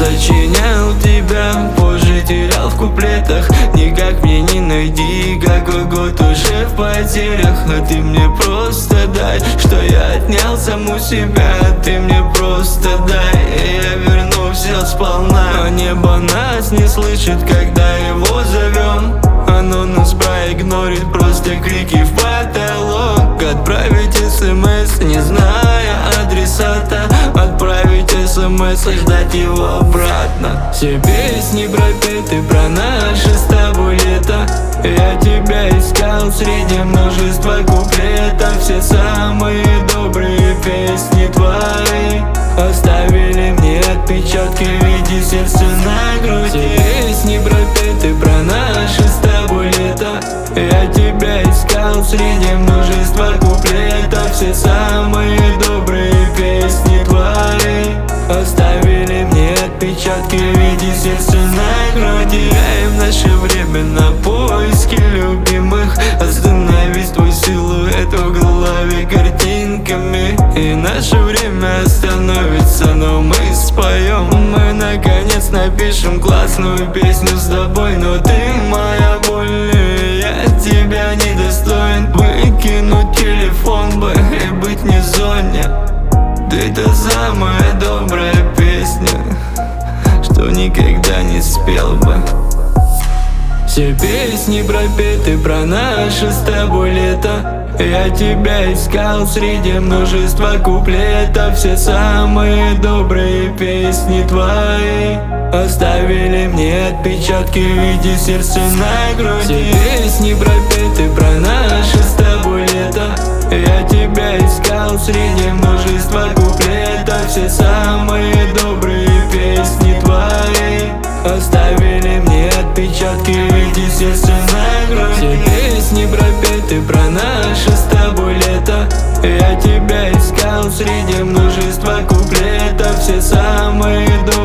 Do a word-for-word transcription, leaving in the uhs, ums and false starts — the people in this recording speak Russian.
сочинял тебя, позже терял в куплетах. Никак мне не найди, какой год уже в потерях. А ты мне просто дай, что я отнял саму себя. Ты мне просто дай, и я верну все сполна. Но небо нас не слышит, когда его зовем. Оно нас проигнорит, просто крики в потолок. Отправить смс, не зная адресата. Отправить смс и ждать его обратно. Все песни пропеты про наше с тобой лето. Я тебя искал среди множества куплетов. Все самые добрые песни твои оставили мне отпечатки в виде сердца на груди. Все песни пропеты про наше с тобой лето. Я тебя искал среди множества куплетов. Все самые добрые песни твои оставили мне отпечатки в виде сердца на груди. Гаем наше время на поиски любимых. Остановись твой силуэт в голове картинками. И наше время остановится, но мы споем. Мы наконец напишем классную песню с тобой. Но ты моя боль, я тебя недостоин. Выкинуть телефон бы и быть не в зоне. Ты-то самая добрая песня, что никогда не спел бы. Все песни пропеты про наше с тобой лето. Я тебя искал среди множества куплетов. Все самые добрые песни твои оставили мне отпечатки в виде сердца на груди. Все песни пропеты про наше с тобой лето. Я тебя искал среди множества куплетов. Все самые добрые песни твои оставили мне отпечатки в виде сердца на груди. Все песни пропеты про наше с тобой лето. Я тебя искал среди множества куплетов. Все самые добрые